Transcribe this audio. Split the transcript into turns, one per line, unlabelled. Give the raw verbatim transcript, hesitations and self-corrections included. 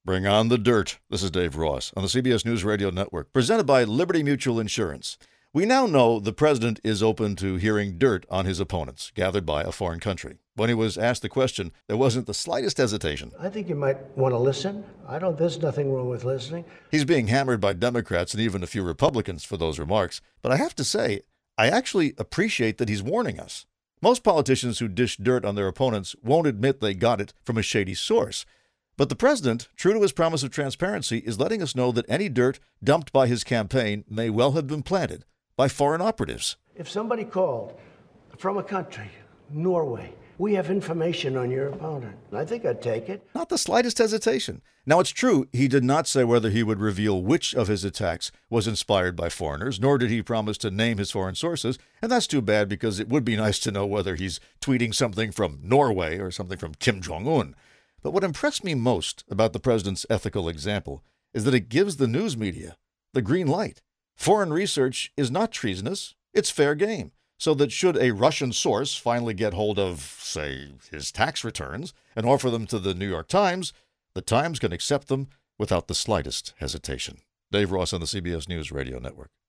Bring on the dirt. This is Dave Ross on the C B S News Radio Network, presented by Liberty Mutual Insurance. We now know the president is open to hearing dirt on his opponents, gathered by a foreign country. When he was asked the question, there wasn't the slightest hesitation.
I think you might want to listen. I don't, there's nothing wrong with listening.
He's being hammered by Democrats and even a few Republicans for those remarks. But I have to say, I actually appreciate that he's warning us. Most politicians who dish dirt on their opponents won't admit they got it from a shady source. But the president, true to his promise of transparency, is letting us know that any dirt dumped by his campaign may well have been planted by foreign operatives.
If somebody called from a country, Norway, we have information on your opponent, I think I'd take it.
Not the slightest hesitation. Now, it's true, he did not say whether he would reveal which of his attacks was inspired by foreigners, nor did he promise to name his foreign sources. And that's too bad, because it would be nice to know whether he's tweeting something from Norway or something from Kim Jong-un. But what impressed me most about the president's ethical example is that it gives the news media the green light. Foreign research is not treasonous, it's fair game. So that should a Russian source finally get hold of, say, his tax returns and offer them to the New York Times, the Times can accept them without the slightest hesitation. Dave Ross on the C B S News Radio Network.